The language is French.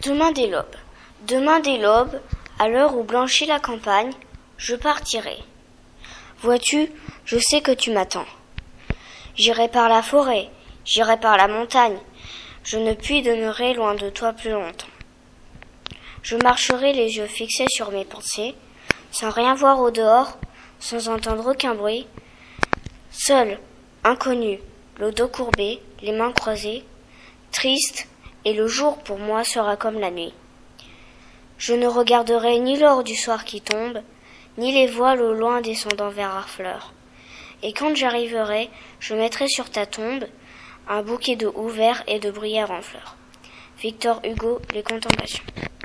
Demain dès l'aube, à l'heure où blanchit la campagne, je partirai. Vois-tu, je sais que tu m'attends. J'irai par la forêt, j'irai par la montagne, je ne puis demeurer loin de toi plus longtemps. Je marcherai les yeux fixés sur mes pensées, sans rien voir au dehors, sans entendre aucun bruit, seul, inconnu, le dos courbé, les mains croisées, triste, et le jour pour moi sera comme la nuit. Je ne regarderai ni l'or du soir qui tombe, ni les voiles au loin descendant vers Harfleur. Et quand j'arriverai, je mettrai sur ta tombe un bouquet de houx verts et de bruyères en fleurs. Victor Hugo, Les Contemplations.